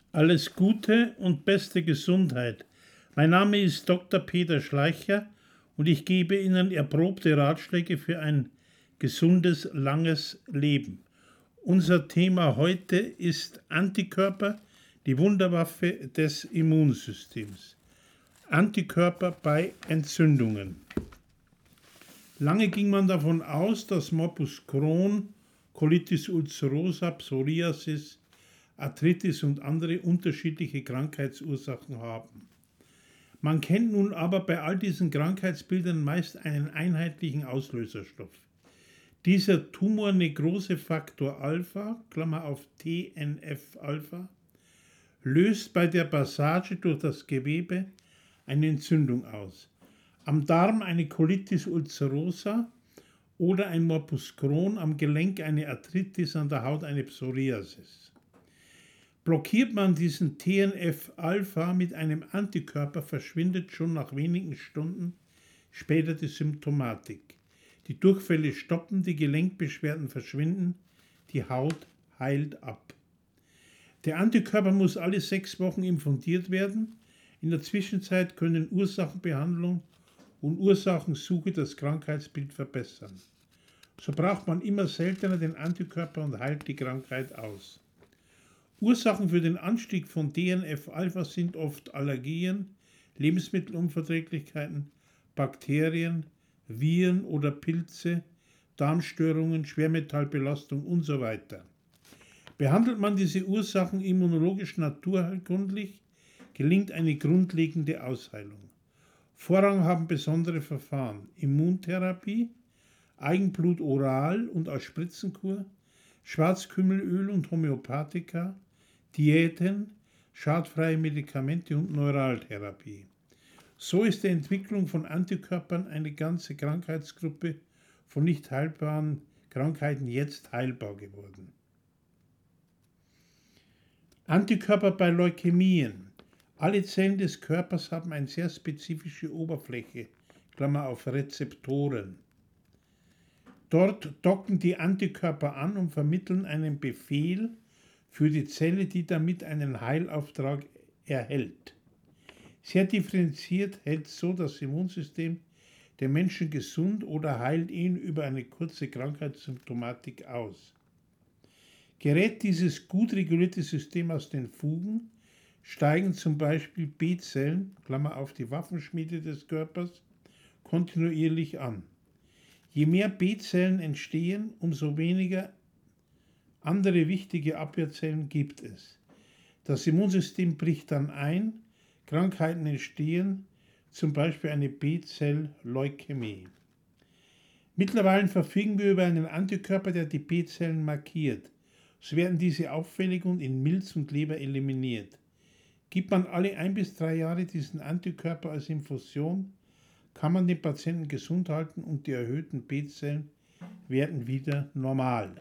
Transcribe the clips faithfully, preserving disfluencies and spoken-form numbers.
Alles Gute und beste Gesundheit. Mein Name ist Doktor Peter Schleicher und ich gebe Ihnen erprobte Ratschläge für ein gesundes, langes Leben. Unser Thema heute ist Antikörper, die Wunderwaffe des Immunsystems. Antikörper bei Entzündungen. Lange ging man davon aus, dass Morbus Crohn, Colitis ulcerosa, Psoriasis, Arthritis und andere unterschiedliche Krankheitsursachen haben. Man kennt nun aber bei all diesen Krankheitsbildern meist einen einheitlichen Auslöserstoff. Dieser Tumornekrosefaktor Alpha, Klammer auf T N F-Alpha, löst bei der Passage durch das Gewebe eine Entzündung aus. Am Darm eine Colitis ulcerosa oder ein Morbus Crohn, am Gelenk eine Arthritis, an der Haut eine Psoriasis. Blockiert man diesen T N F-Alpha mit einem Antikörper, verschwindet schon nach wenigen Stunden später die Symptomatik. Die Durchfälle stoppen, die Gelenkbeschwerden verschwinden, die Haut heilt ab. Der Antikörper muss alle sechs Wochen infundiert werden. In der Zwischenzeit können Ursachenbehandlung und Ursachensuche das Krankheitsbild verbessern. So braucht man immer seltener den Antikörper und heilt die Krankheit aus. Ursachen für den Anstieg von T N F-Alpha sind oft Allergien, Lebensmittelunverträglichkeiten, Bakterien, Viren oder Pilze, Darmstörungen, Schwermetallbelastung und so weiter. Behandelt man diese Ursachen immunologisch naturheilkundlich, gelingt eine grundlegende Ausheilung. Vorrang haben besondere Verfahren: Immuntherapie, Eigenblut oral und als Spritzenkur, Schwarzkümmelöl und Homöopathika, Diäten, schadfreie Medikamente und Neuraltherapie. So ist die Entwicklung von Antikörpern eine ganze Krankheitsgruppe von nicht heilbaren Krankheiten jetzt heilbar geworden. Antikörper bei Leukämien. Alle Zellen des Körpers haben eine sehr spezifische Oberfläche, Klammer auf Rezeptoren. Dort docken die Antikörper an und vermitteln einen Befehl für die Zelle, die damit einen Heilauftrag erhält. Sehr differenziert hält so das Immunsystem den Menschen gesund oder heilt ihn über eine kurze Krankheitssymptomatik aus. Gerät dieses gut regulierte System aus den Fugen, steigen zum Beispiel B-Zellen, Klammer auf die Waffenschmiede des Körpers, kontinuierlich an. Je mehr B-Zellen entstehen, umso weniger andere wichtige Abwehrzellen gibt es. Das Immunsystem bricht dann ein, Krankheiten entstehen, zum Beispiel eine B-Zell-Leukämie. Mittlerweile verfügen wir über einen Antikörper, der die B-Zellen markiert. So werden diese auffällig und in Milz und Leber eliminiert. Gibt man alle ein bis drei Jahre diesen Antikörper als Infusion, kann man den Patienten gesund halten und die erhöhten B-Zellen werden wieder normal.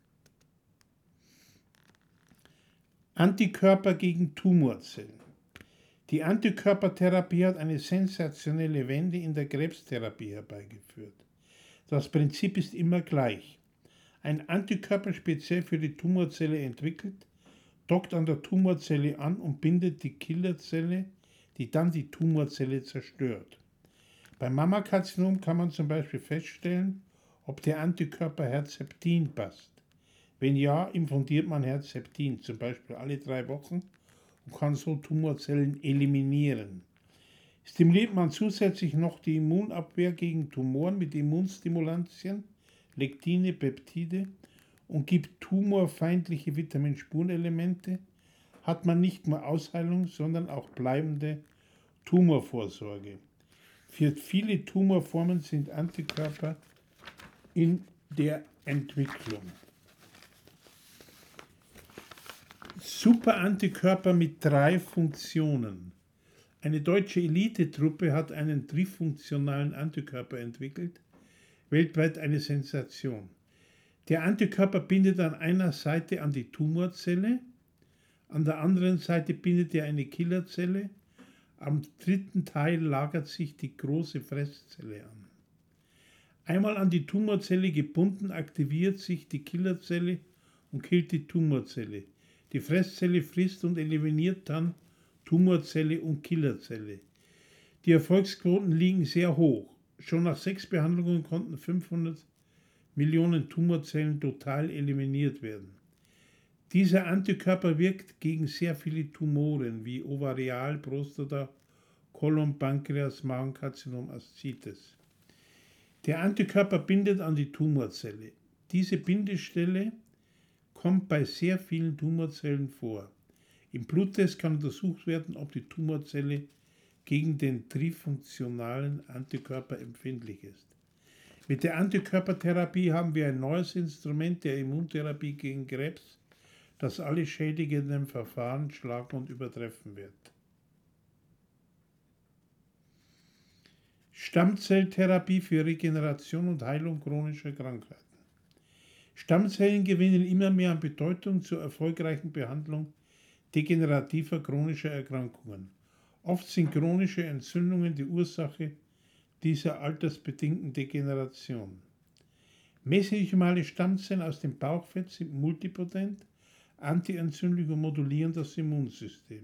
Antikörper gegen Tumorzellen. Die Antikörpertherapie hat eine sensationelle Wende in der Krebstherapie herbeigeführt. Das Prinzip ist immer gleich. Ein Antikörper speziell für die Tumorzelle entwickelt, dockt an der Tumorzelle an und bindet die Killerzelle, die dann die Tumorzelle zerstört. Beim Mammakarzinom kann man zum Beispiel feststellen, ob der Antikörper Herceptin passt. Wenn ja, infundiert man Herceptin, zum Beispiel alle drei Wochen, und kann so Tumorzellen eliminieren. Stimuliert man zusätzlich noch die Immunabwehr gegen Tumoren mit Immunstimulantien, Lektine, Peptide und gibt tumorfeindliche Vitaminspurenelemente, hat man nicht nur Ausheilung, sondern auch bleibende Tumorvorsorge. Für viele Tumorformen sind Antikörper in der Entwicklung. Superantikörper mit drei Funktionen. Eine deutsche Elitetruppe hat einen trifunktionalen Antikörper entwickelt, weltweit eine Sensation. Der Antikörper bindet an einer Seite an die Tumorzelle, an der anderen Seite bindet er eine Killerzelle, am dritten Teil lagert sich die große Fresszelle an. Einmal an die Tumorzelle gebunden, aktiviert sich die Killerzelle und killt die Tumorzelle. Die Fresszelle frisst und eliminiert dann Tumorzelle und Killerzelle. Die Erfolgsquoten liegen sehr hoch. Schon nach sechs Behandlungen konnten fünfhundert Millionen Tumorzellen total eliminiert werden. Dieser Antikörper wirkt gegen sehr viele Tumoren wie Ovarial, Prostata, Kolon, Pankreas, Magenkarzinom, Aszites. Der Antikörper bindet an die Tumorzelle. Diese Bindestelle kommt bei sehr vielen Tumorzellen vor. Im Bluttest kann untersucht werden, ob die Tumorzelle gegen den trifunktionalen Antikörper empfindlich ist. Mit der Antikörpertherapie haben wir ein neues Instrument der Immuntherapie gegen Krebs, das alle schädigenden Verfahren schlagen und übertreffen wird. Stammzelltherapie für Regeneration und Heilung chronischer Krankheiten. Stammzellen gewinnen immer mehr an Bedeutung zur erfolgreichen Behandlung degenerativer chronischer Erkrankungen. Oft sind chronische Entzündungen die Ursache dieser altersbedingten Degeneration. Mesenchymale Stammzellen aus dem Bauchfett sind multipotent, antientzündlich und modulieren das Immunsystem.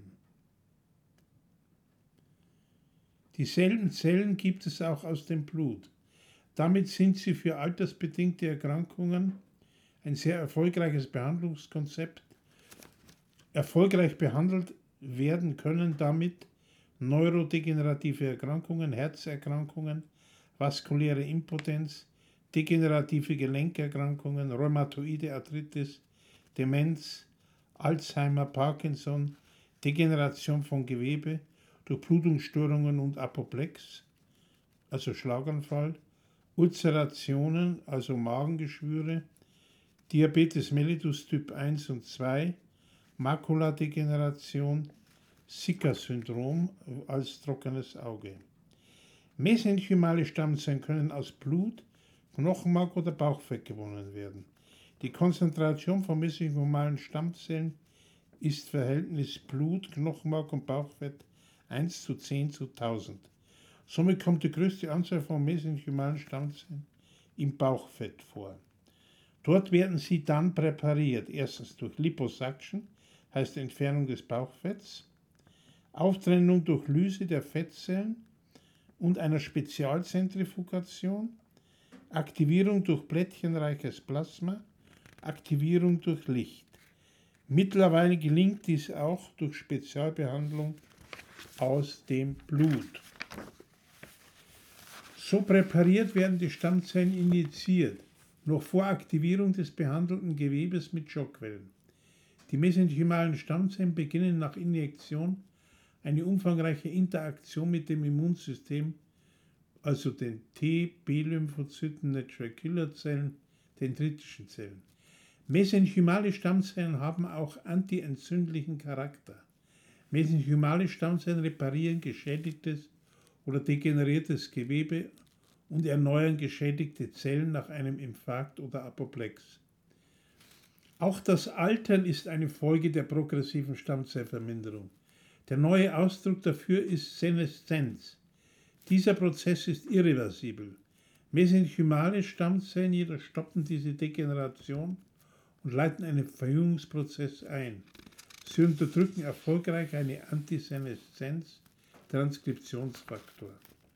Dieselben Zellen gibt es auch aus dem Blut. Damit sind sie für altersbedingte Erkrankungen ein sehr erfolgreiches Behandlungskonzept. Erfolgreich behandelt werden können damit neurodegenerative Erkrankungen, Herzerkrankungen, vaskuläre Impotenz, degenerative Gelenkerkrankungen, rheumatoide Arthritis, Demenz, Alzheimer, Parkinson, Degeneration von Gewebe, Durchblutungsstörungen und Apoplex, also Schlaganfall, Ulzerationen, also Magengeschwüre, Diabetes mellitus Typ eins und zwei, Makuladegeneration, Sika-Syndrom als trockenes Auge. Mesenchymale Stammzellen können aus Blut, Knochenmark oder Bauchfett gewonnen werden. Die Konzentration von mesenchymalen Stammzellen ist Verhältnis Blut, Knochenmark und Bauchfett eins zu zehn zu tausend. Somit kommt die größte Anzahl von mesenchymalen Stammzellen im Bauchfett vor. Dort werden sie dann präpariert, erstens durch Liposuction, heißt Entfernung des Bauchfetts, Auftrennung durch Lyse der Fettzellen und einer Spezialzentrifugation, Aktivierung durch plättchenreiches Plasma, Aktivierung durch Licht. Mittlerweile gelingt dies auch durch Spezialbehandlung aus dem Blut. So präpariert werden die Stammzellen injiziert, noch vor Aktivierung des behandelten Gewebes mit Schockwellen. Die mesenchymalen Stammzellen beginnen nach Injektion eine umfangreiche Interaktion mit dem Immunsystem, also den T-, B-Lymphozyten, Natural Killer Zellen, dendritischen Zellen. Mesenchymale Stammzellen haben auch antientzündlichen Charakter. Mesenchymale Stammzellen reparieren geschädigtes oder degeneriertes Gewebe und erneuern geschädigte Zellen nach einem Infarkt oder Apoplex. Auch das Altern ist eine Folge der progressiven Stammzellverminderung. Der neue Ausdruck dafür ist Seneszenz. Dieser Prozess ist irreversibel. Mesenchymale Stammzellen jedoch stoppen diese Degeneration und leiten einen Verjüngungsprozess ein. Sie unterdrücken erfolgreich eine Antiseneszenz-Transkriptionsfaktor.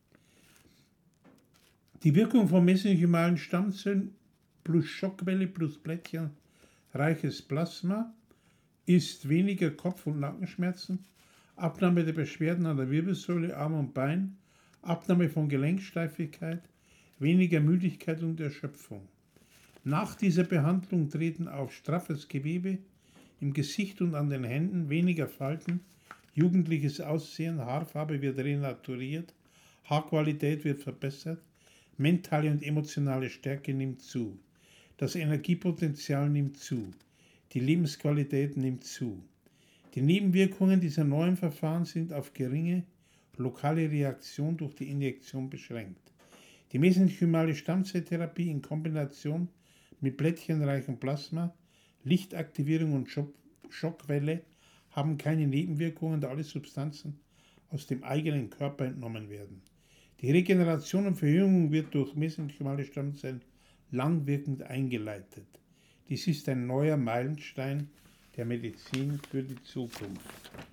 Die Wirkung von mesenchymalen Stammzellen plus Schockwelle plus plättchenreiches Plasma ist weniger Kopf- und Nackenschmerzen, Abnahme der Beschwerden an der Wirbelsäule, Arm und Bein, Abnahme von Gelenksteifigkeit, weniger Müdigkeit und Erschöpfung. Nach dieser Behandlung treten auf straffes Gewebe im Gesicht und an den Händen, weniger Falten, jugendliches Aussehen, Haarfarbe wird renaturiert, Haarqualität wird verbessert, mentale und emotionale Stärke nimmt zu, das Energiepotenzial nimmt zu, die Lebensqualität nimmt zu. Die Nebenwirkungen dieser neuen Verfahren sind auf geringe lokale Reaktion durch die Injektion beschränkt. Die mesenchymale Stammzelltherapie in Kombination mit plättchenreichem Plasma, Lichtaktivierung und Schockwelle haben keine Nebenwirkungen, da alle Substanzen aus dem eigenen Körper entnommen werden. Die Regeneration und Verjüngung wird durch mesenchymale Stammzellen langwirkend eingeleitet. Dies ist ein neuer Meilenstein der Medizin für die Zukunft.